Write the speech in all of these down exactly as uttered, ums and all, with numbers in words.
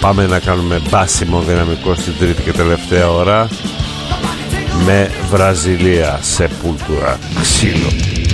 πάμε να κάνουμε μπάσιμο δυναμικό στην τρίτη και τελευταία ώρα με Βραζιλία, Σεπούλτουρα, ξύλο.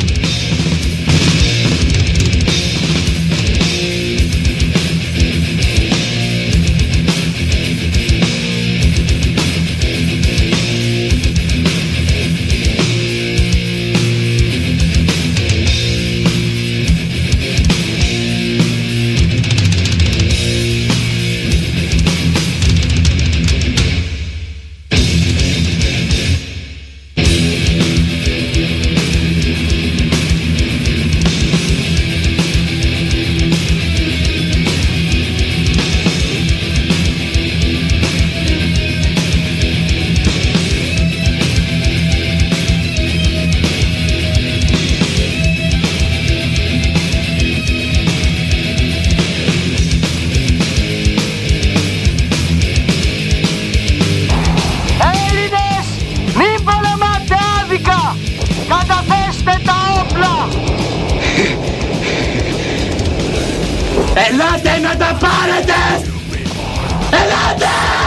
Ελάτε να τα πάρετε! Ελάτε!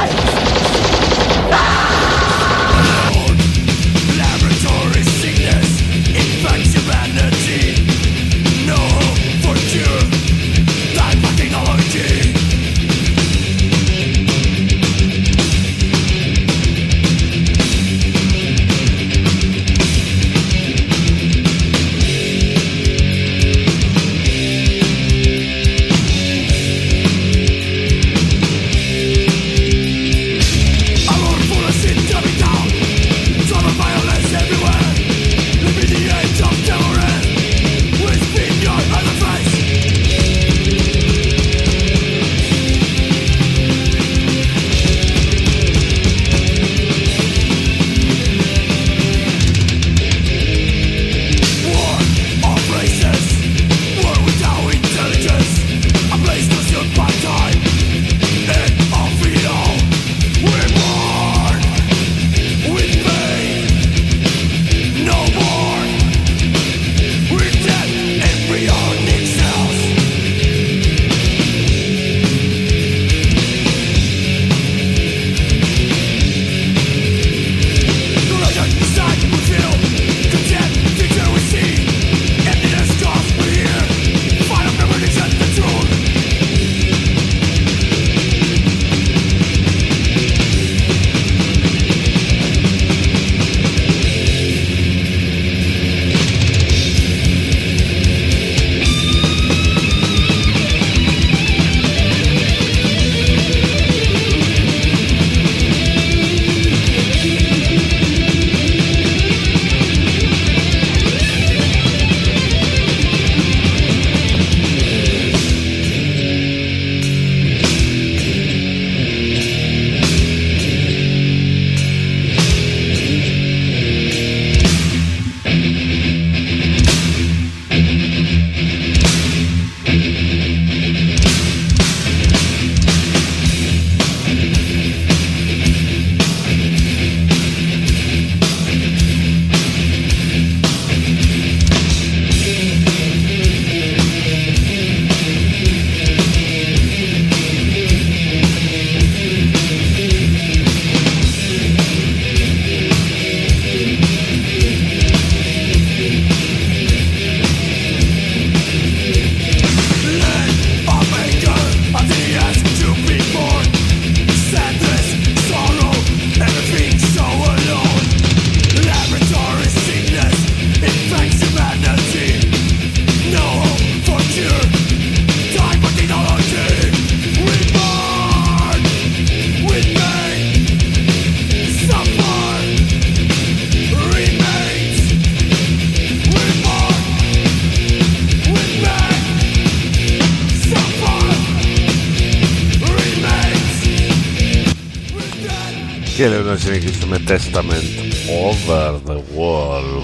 Και λέω να συνεχίσουμε Testament Over the Wall.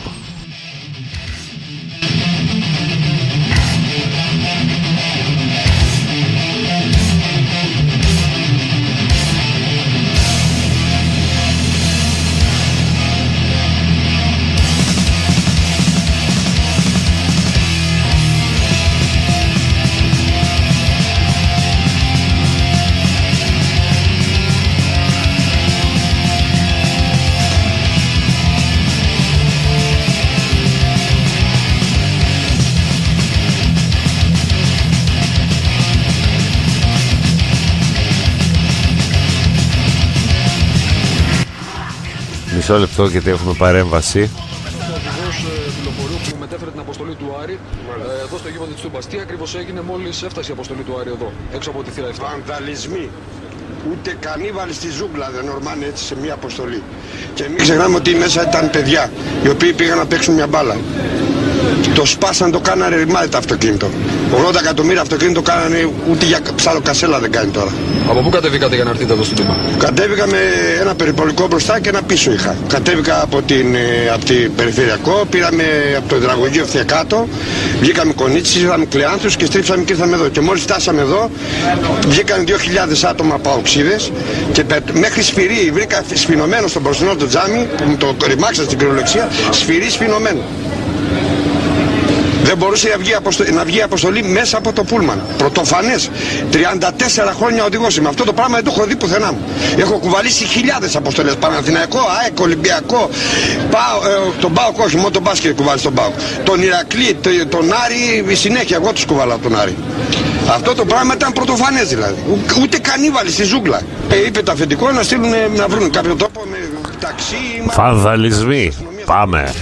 Μισό λεπτό γιατί έχουμε παρέμβαση. Που μετέφερε την αποστολή του Άρη ε, εδώ στο γήπεδο της Τούμπας. Τι ακριβώς έγινε μόλις έφτασε η αποστολή του Άρη εδώ, έξω από τη θύρα επτά? Βανδαλισμοί. Ούτε κανίβαλοι στη ζούγκλα δεν ορμάνε έτσι σε μια αποστολή. Και μην ξεχνάμε ότι μέσα ήταν παιδιά οι οποίοι πήγαν να παίξουν μια μπάλα. Το σπάσαν, το κάνανε ρημάδι το αυτοκίνητο. ογδόντα εκατομμύρια αυτοκίνητο κάνανε, ούτε για ψαλοκασέλα δεν κάνει τώρα. Από πού κατεβήκατε για να έρθετε εδώ στην Τούμπα? Κατέβηκα με ένα περιπολικό μπροστά και ένα πίσω είχα. Κατέβηκα από την, από την περιφερειακό, πήραμε από το υδραγωγείο ευθεία κάτω, βγήκαμε Κονίτσις, είδαμε Κλεάνθους και στρίψαμε και ήρθαμε εδώ. Και μόλις φτάσαμε εδώ, βγήκαν δύο χιλιάδες άτομα από αοξίδες και μέχρι Σφυρί βρήκα σφινωμένο στο μπροστινό το τζάμι, που μου το ρημάξα στην κυριολεξία, Σφυρί σφινωμένο. Δεν μπορούσε να βγει, αποστολή, να βγει αποστολή μέσα από το πούλμαν. Πρωτοφανές. τριάντα τέσσερα χρόνια οδηγός είμαι. Αυτό το πράγμα δεν το έχω δει πουθενά μου. Έχω κουβαλήσει χιλιάδες αποστολές. Παναθηναϊκό, ΑΕΚ, Ολυμπιακό, Πάο, ε, τον ΠΑΟΚ, όχι, μόνο τον μπάσκετ κουβάλει τον ΠΑΟΚ. Τον Ηρακλή, τον Άρη, συνέχεια εγώ τους κουβαλάω τον Άρη. Αυτό το πράγμα ήταν πρωτοφανές δηλαδή. Ούτε κανίβαλοι στη ζούγκλα. Ε, είπε το αφεντικό να στείλουν να βρουν κάποιο τόπο με ταξί. Βανδαλισμοί. Πάμε.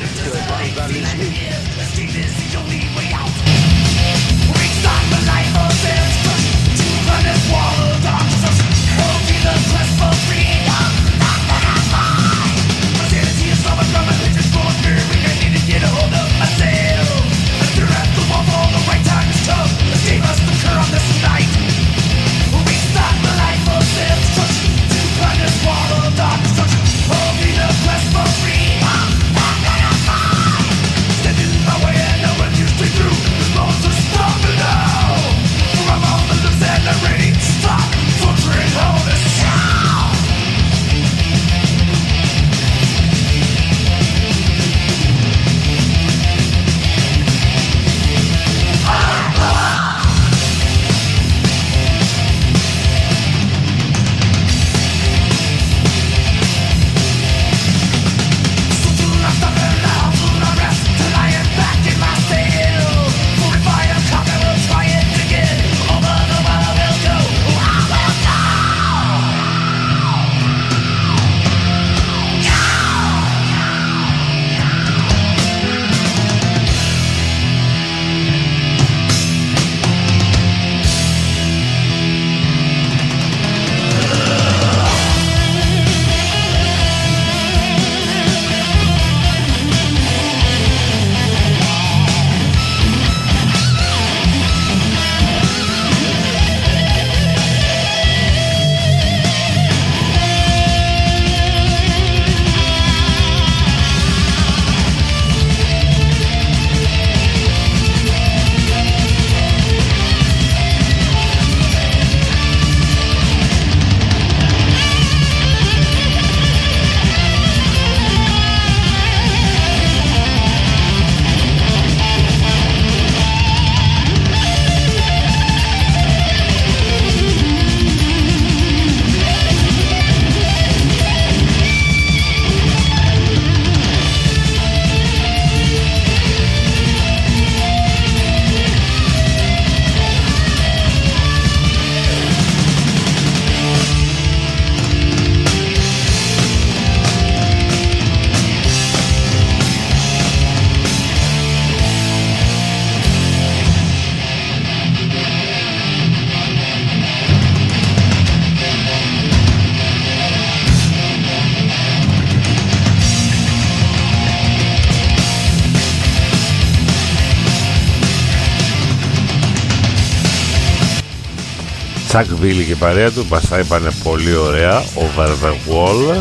Τσακ Βίλι και παρέα του μας τα είπανε πολύ ωραία. Over the Wall.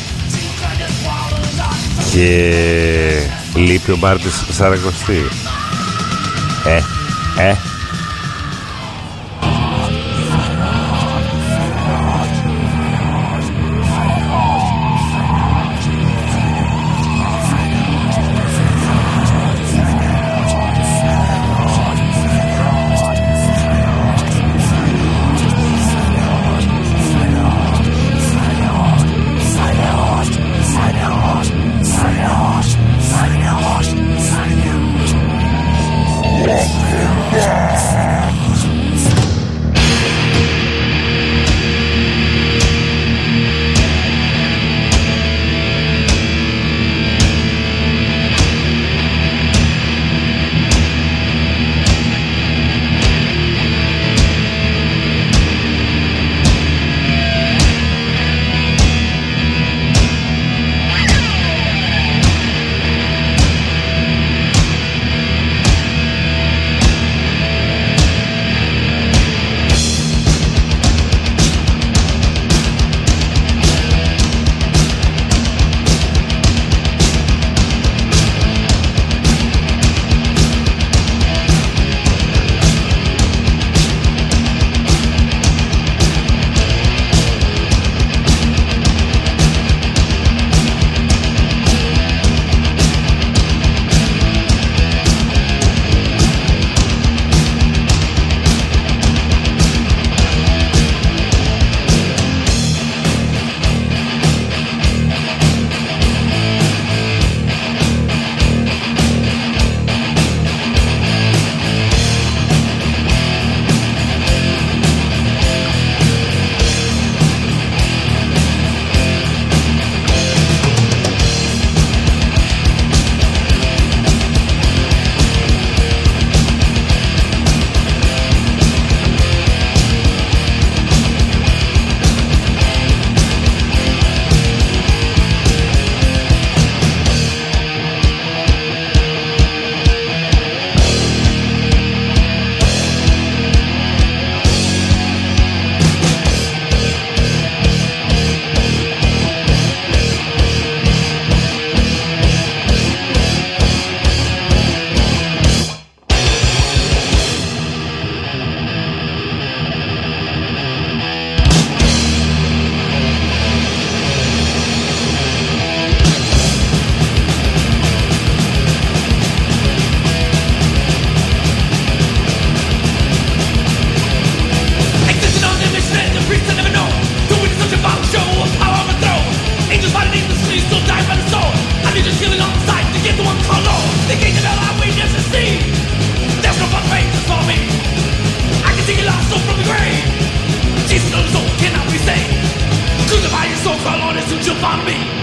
Και λείπει ο Μάρτης Σαρακοστή. Ε, ε Yeah.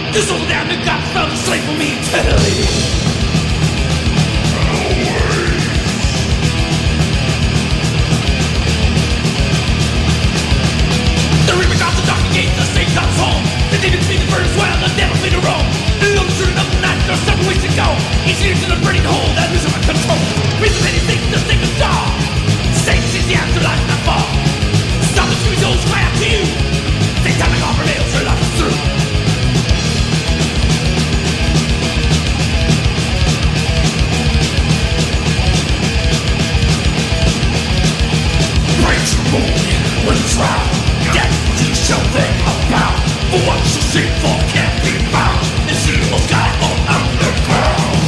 You so damn you got found a slave for me eternally. The remake of the dark gates, the same comes home. The demons feed the bird as well, the devil feed the roam. The lone shooting up the night, there's several ways to go. Each leads to the burning hole that loses my control. Reason many things to think of dawn. Satan sees the afterlife not far. Stop the true souls, cry out to you. Take time to offer nails, your life is through. Breaks your moon when it's round. That's what you show them about. For what you seek for can't be found. It's evil's got all underground.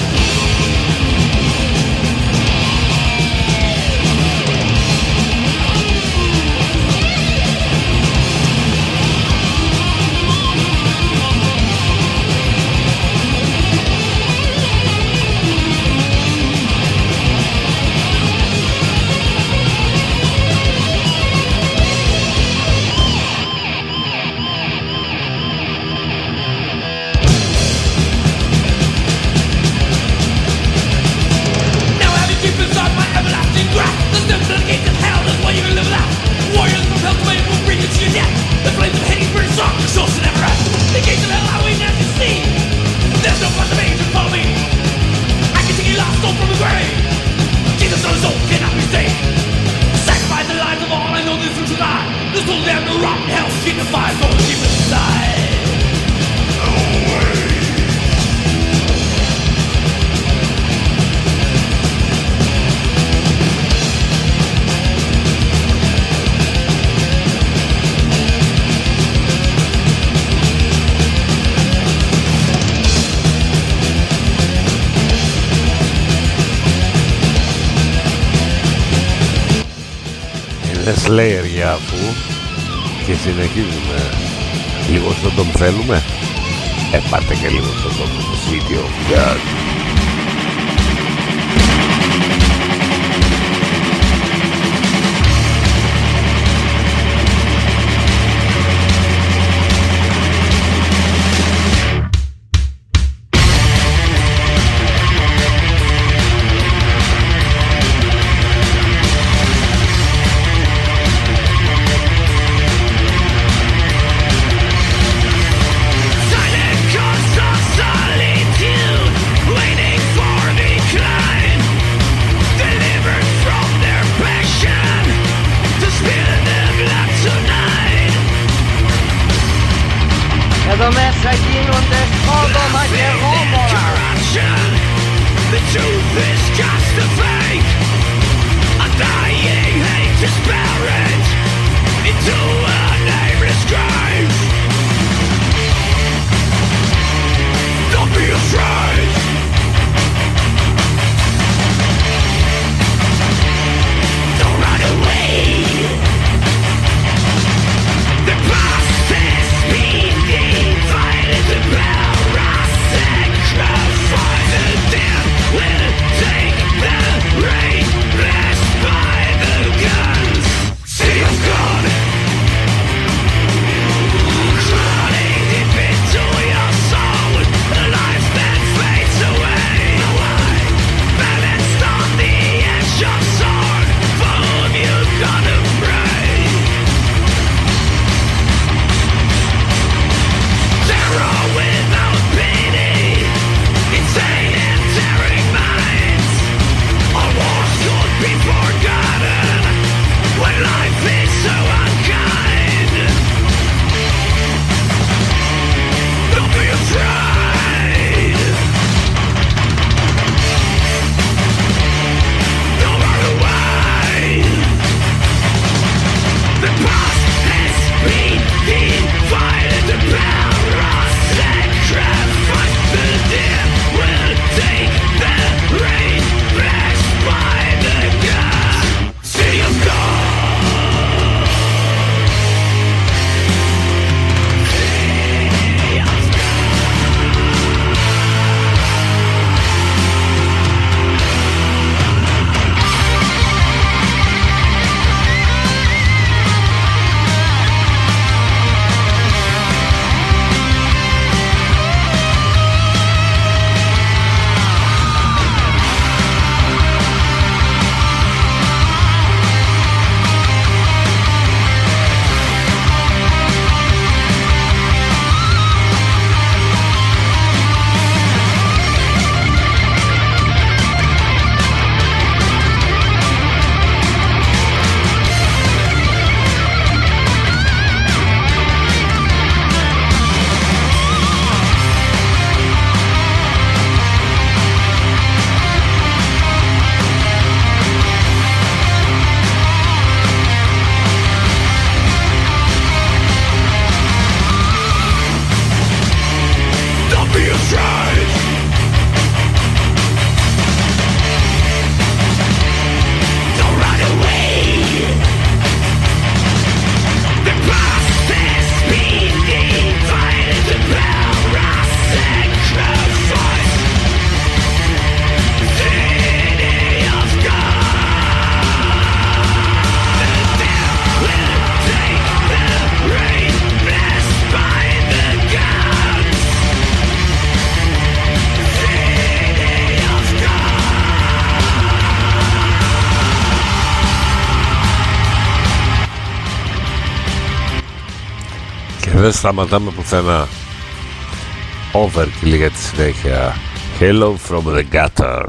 Slayer για αφού και συνεχίζουμε. Λίγο στον τον θέλουμε. Ε, πάτε και λίγο στον τον City of God. Και δεν σταματάμε πουθενά. Overkill για τη συνέχεια. Hello from the gutter.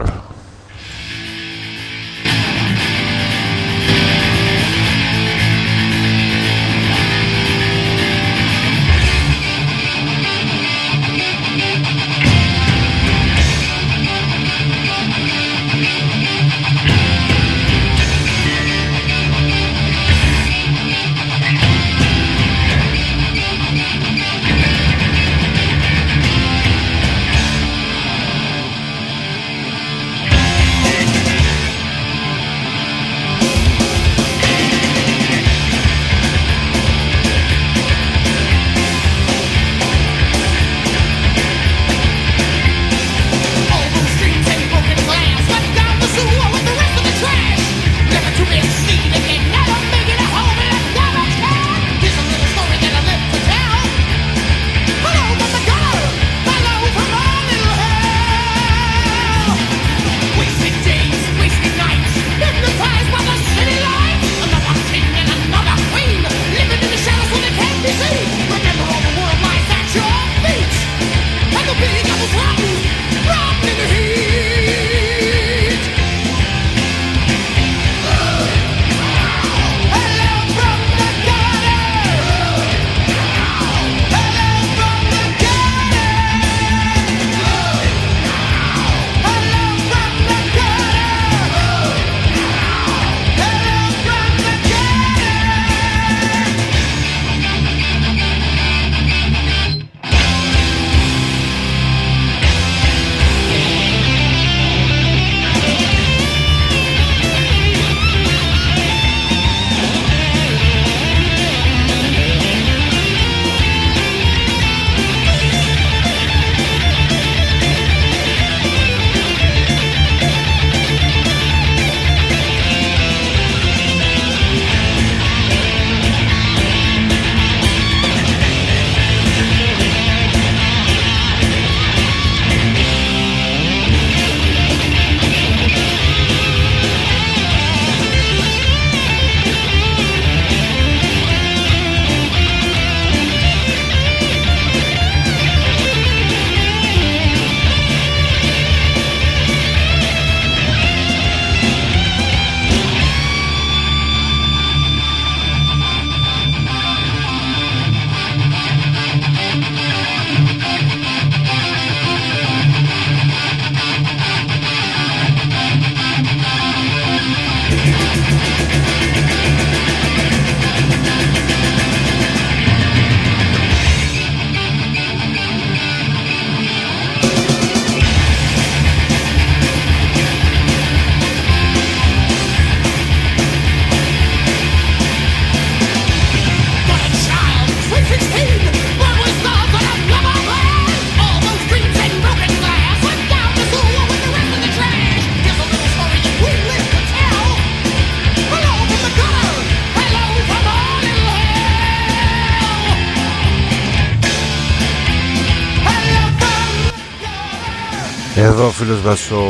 Εδώ ο φίλος μας ο,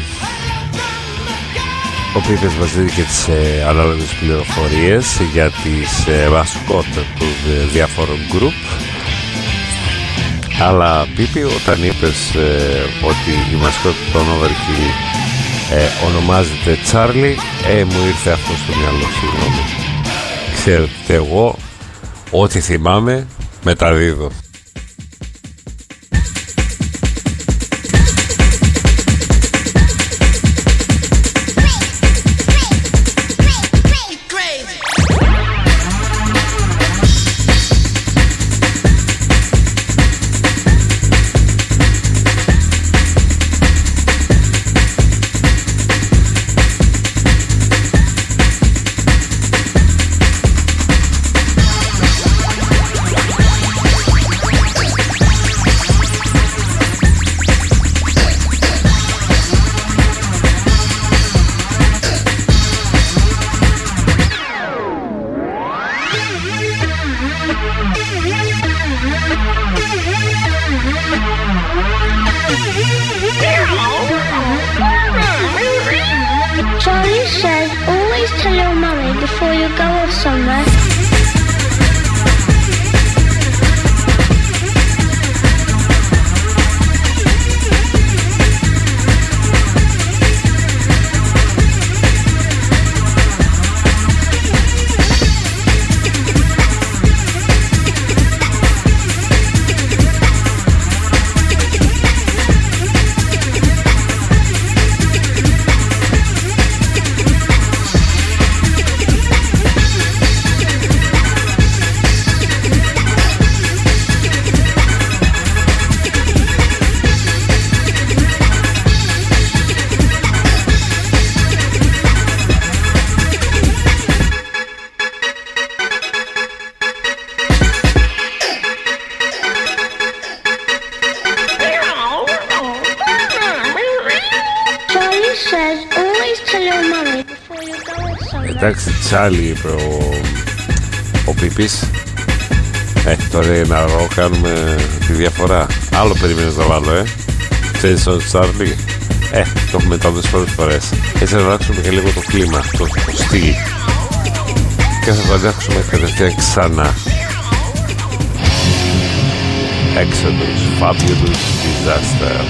ο Πίπες μας δίνει και τις ε, ανάλογες πληροφορίες για τις ε, μασκότ των ε, διάφορων γκρουπ. Αλλά Πίπη, όταν είπες ε, ότι η μασκότ των Overkill ε, ονομάζεται Charlie, ε, μου ήρθε αυτό στο μυαλό, συγγνώμη. Ξέρετε, εγώ ό,τι θυμάμαι μεταδίδω. εντάξει, Τσάλι, είπε ο, ο Πίπης. Ε, τώρα να ρο, κάνουμε τη διαφορά. Άλλο περίμενες να βάλω, ε. Ξέρεις ο Τσάρλι. Ε, το έχουμε τόσες πολλές φορές. Έτσι να αλλάξουμε και λίγο το κλίμα, το, το στυλ. Και θα το αλλάξουμε κατευθείαν ξανά. Exodus, Fabulous Disaster.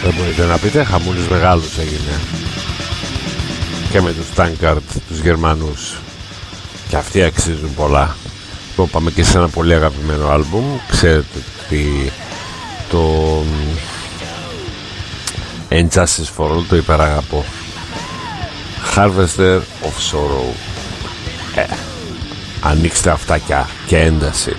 Δεν μπορείτε να πείτε, χαμούλης μεγάλος έγινε και με τους Tankard, τους Γερμανούς, και αυτοί αξίζουν πολλά. Λοιπόν, πάμε και σε ένα πολύ αγαπημένο άλμπουμ. Ξέρετε ότι το Injustice for All το υπεραγαπώ. Harvester of Sorrow. ε, Ανοίξτε αυτάκια και ένταση.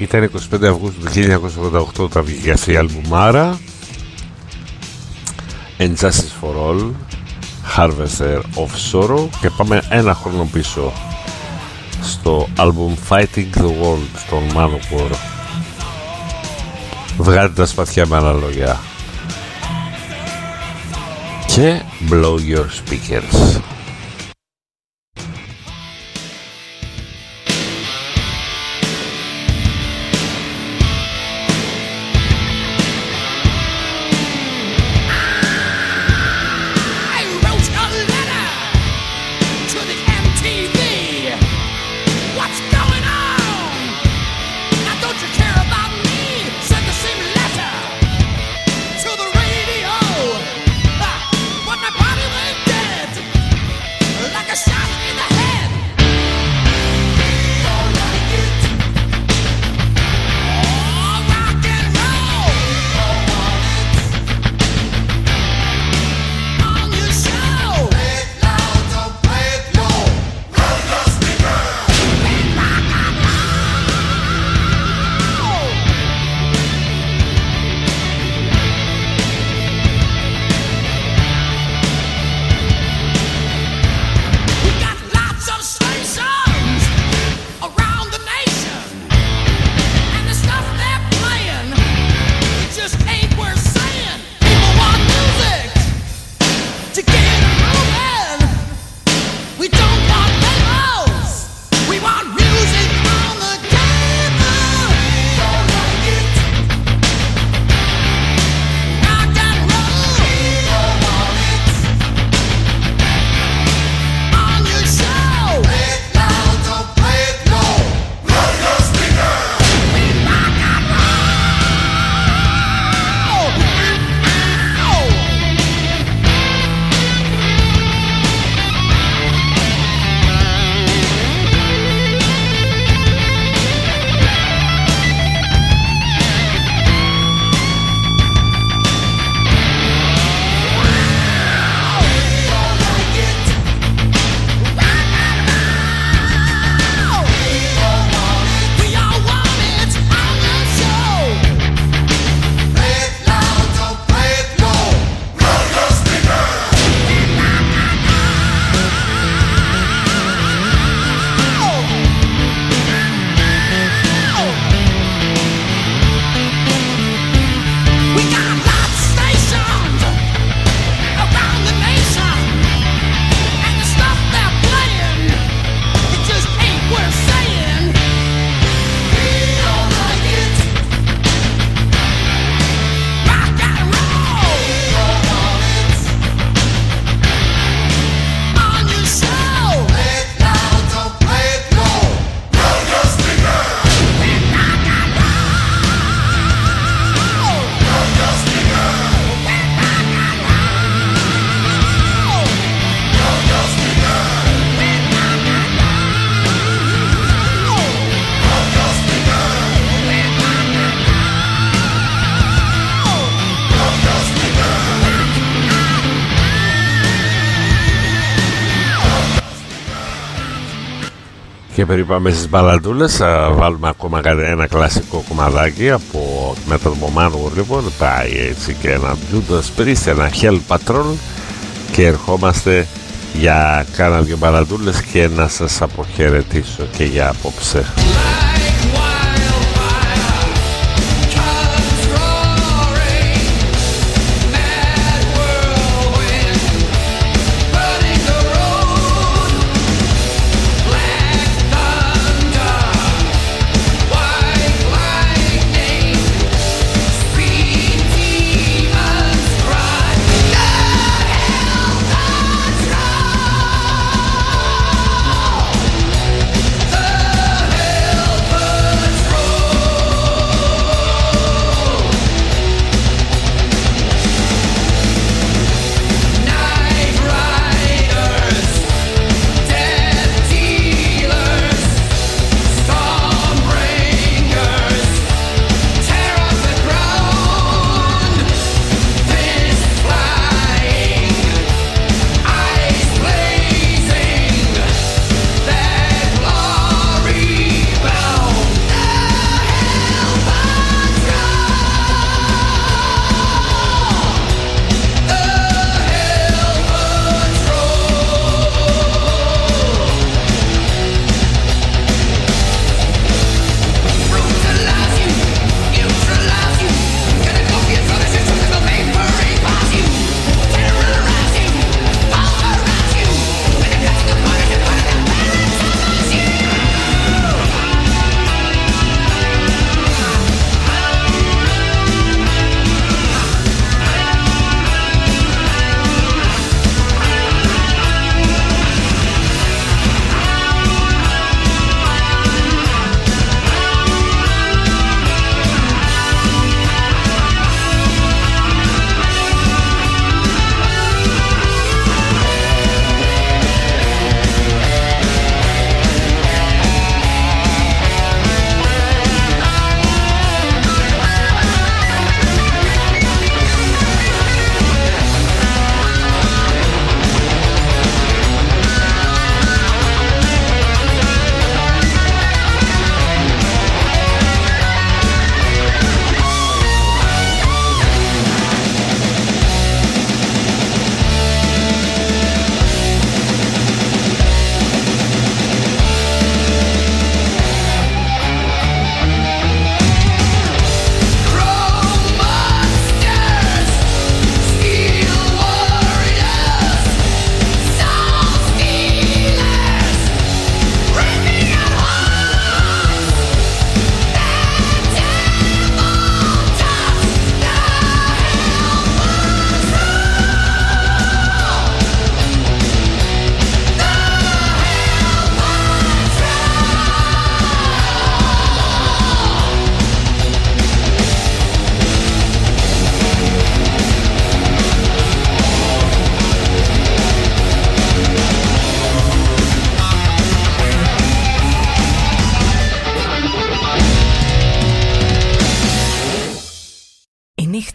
Ήταν είκοσι πέντε Αυγούστου του χίλια εννιακόσια ογδόντα οκτώ όταν βγήκε αυτή η αλμπουμάρα. And Justice for All, Harvester of Sorrow. Και πάμε ένα χρόνο πίσω στο album Fighting the World των Manowar. Βγάλτε τα σπαθιά με άλλα λόγια. Και Blow Your Speakers. Και πριν πάμε στις μπαλαντούλες, θα βάλουμε ακόμα ένα κλασικό κομμαδάκι από μετά το Manowar. Λοιπόν, πάει έτσι και ένα Judas Priest, ένα Hell Patrol, και ερχόμαστε για κάνα δυο μπαλαντούλες και να σας αποχαιρετήσω και για απόψε. Hell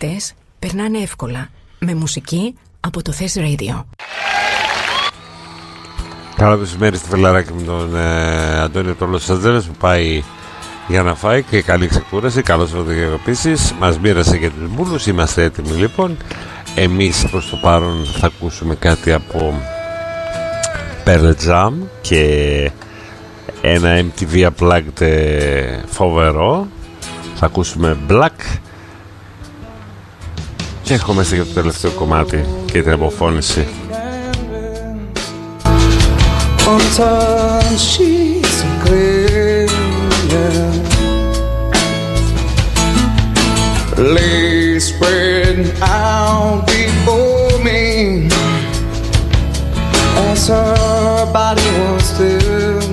νύχτες περνάνε εύκολα με μουσική από το Θες Radio. Καλό μεσημέρι στη Φελαράκη με τον ε, Αντώνιο το Λος Άντζελες που πάει για να φάει και καλή ξεκούραση. Καλώς ήρθατε επίσης. Μας μοίρασε και τους μπούλους. Είμαστε έτοιμοι λοιπόν. Εμείς προς το παρόν θα ακούσουμε κάτι από Pearl Jam και ένα εμ τι βι Unplugged φοβερό. Θα ακούσουμε Black και έρχομαστε για το τελευταίο κομμάτι και την αποφώνηση. Unturned sheets of gray, yeah. Lay spread out before me as her body was still.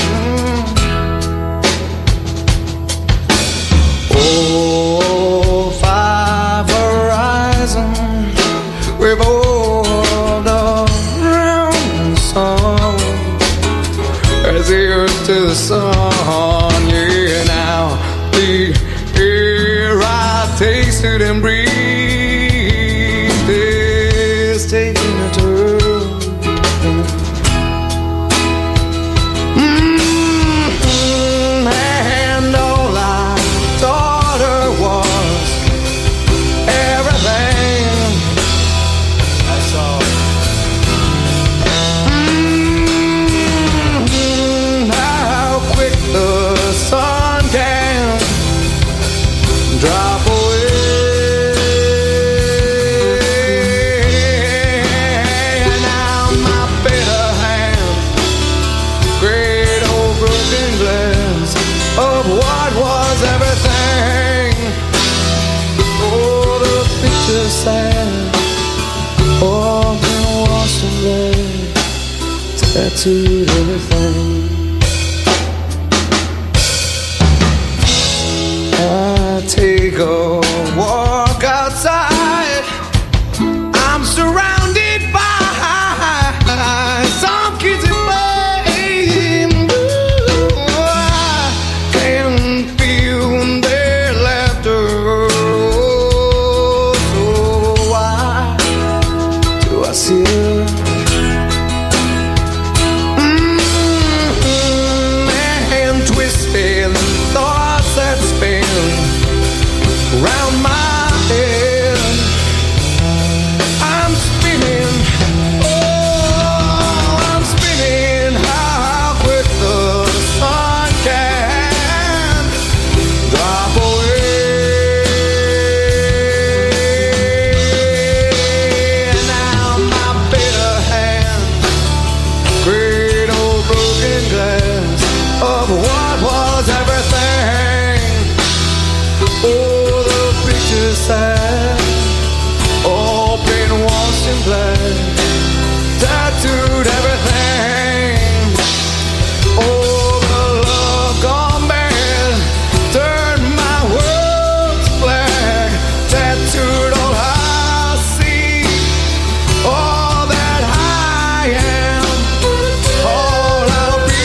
Oh, five horizons revolved around the sun as the earth to the sun, yeah. Now the air I tasted and breathed is taking a turn. Mm-hmm. And all I taught her was everything I saw. The sun can drop away. Now my better hand, great old broken glass of what was everything. Oh, the picture sad, all been washed and red, tattooed everything. I take a walk outside. I'm surrounded by some kids at play. I can feel their laughter. So why do I see her? Mm-hmm. And twisted thoughts that spin round my head. I'm spinning, oh, I'm spinning. How quick the sun can drop away. Now my better hand, great old broken glass of what was everything. Oh, the picture's sad, all been washed in black, tattooed everything. Oh, the love gone bad, turned my world to black, tattooed all I see, all that I am, all I'll be.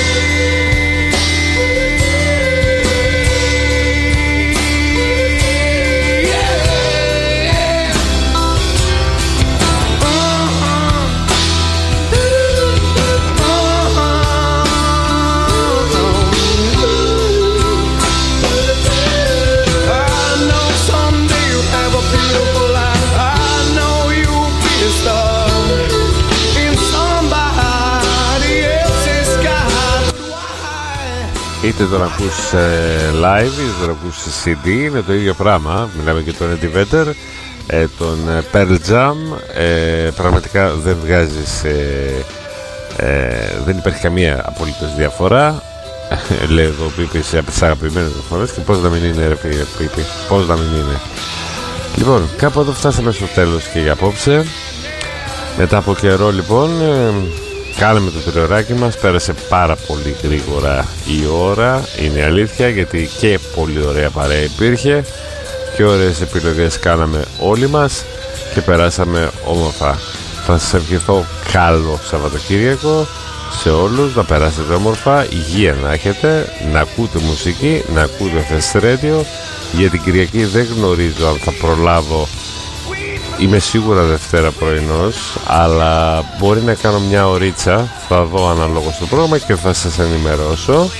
Είτε τον ακούς ε, live είτε τον ακούς σε σι ντι, είναι το ίδιο πράγμα. Μιλάμε και τον Eddie Vedder, ε, τον ε, Pearl Jam. ε, Πραγματικά δεν βγάζεις ε, ε, δεν υπάρχει καμία απολύτως διαφορά. Λέει εδώ ο Πίπης από τις αγαπημένες μου φορές. Και πώς να μην είναι ρε Πίπη, πώς να μην είναι. Λοιπόν, κάπου εδώ φτάσαμε στο τέλος και για απόψε. Μετά από καιρό λοιπόν ε, κάναμε το τριωράκι μας, πέρασε πάρα πολύ γρήγορα η ώρα, είναι η αλήθεια, γιατί και πολύ ωραία παρέα υπήρχε και ωραίες επιλογές κάναμε όλοι μας και περάσαμε όμορφα. Θα σας ευχηθώ καλό Σαββατοκύριακο σε όλους, να περάσετε όμορφα, υγεία να έχετε, να ακούτε μουσική, να ακούτε Fest Radio. Για την Κυριακή δεν γνωρίζω αν θα προλάβω, είμαι σίγουρα Δευτέρα πρωινός, αλλά μπορεί να κάνω μια ωρίτσα, θα δω αναλόγως το πρόγραμμα και θα σας ενημερώσω.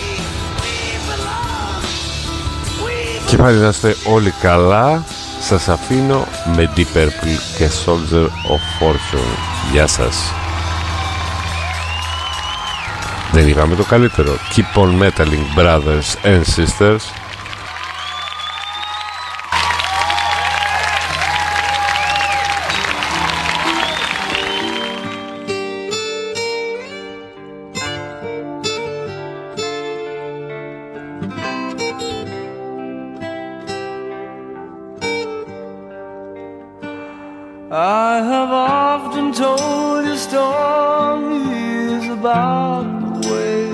Και πάλι να είστε όλοι καλά. Σας αφήνω με Deep Purple και Soldier of Fortune. Γεια σας. Δεν είπαμε το καλύτερο. Keep on metaling, brothers and sisters. I have often told you stories about the way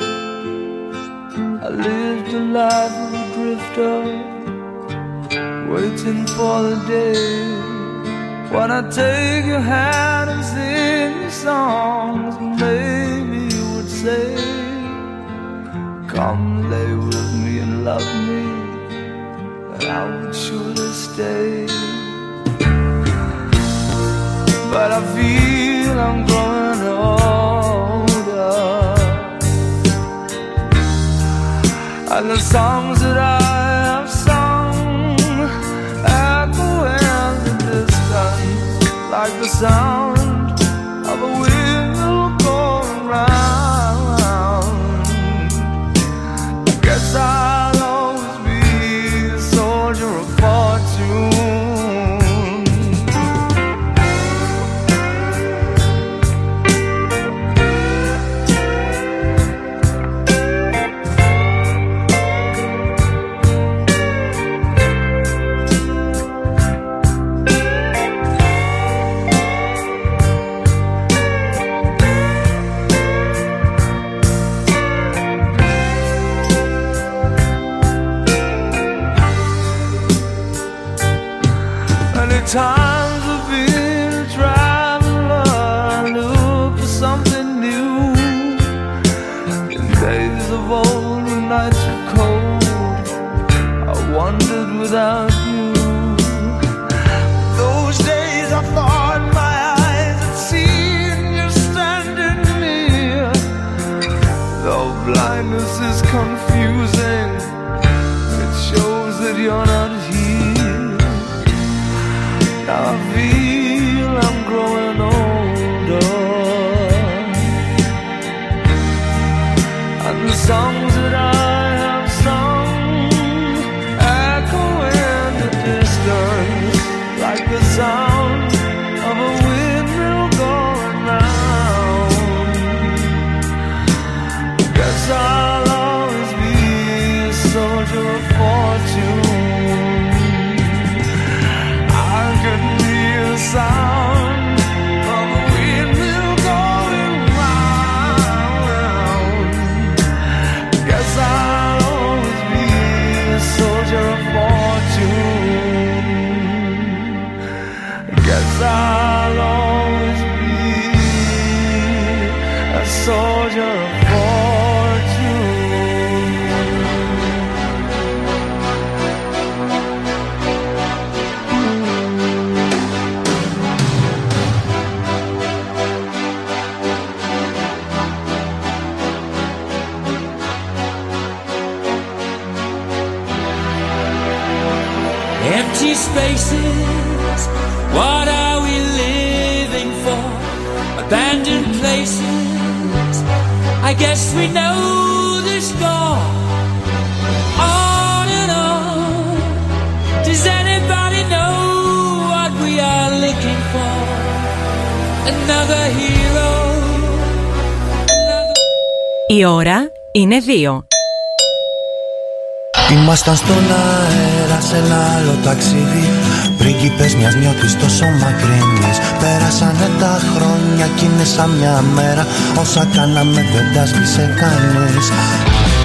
I lived a life of a drifter, waiting for the day when I take your hand and sing you songs. Maybe you would say, come lay with me and love me, and I would surely stay. But I feel I'm growing older, and the songs that I have sung echo in the distance like the sound of a wheel going round. I guess I'll always be a soldier of fortune. Times have been a traveler, look for something new. In days of old, when nights were cold, I wandered without you. Those days I thought my eyes had seen you standing near. Though blindness is confusing, it shows that you're not here. Now I feel I'm growing older, and the songs that I have sung echo in the distance like the sound of a windmill going round. Guess I'll always be a soldier of fortune. Sound of a windmill going round. Guess I'll always be a soldier of fortune. Guess I'll always be a soldier of fortune. Empty spaces, what are we living for? Abandoned places, I guess we know the score. On and on, does anybody know what we are looking for? Another hero. Η ώρα είναι δύο. Ήμασταν στον αέρα σε ένα άλλο ταξίδι, πρίγκιπες μιας νιώτης τόσο μακρινής. Πέρασανε τα χρόνια κι είναι σαν μια μέρα, όσα κάναμε δεν τα σβήσε κανείς.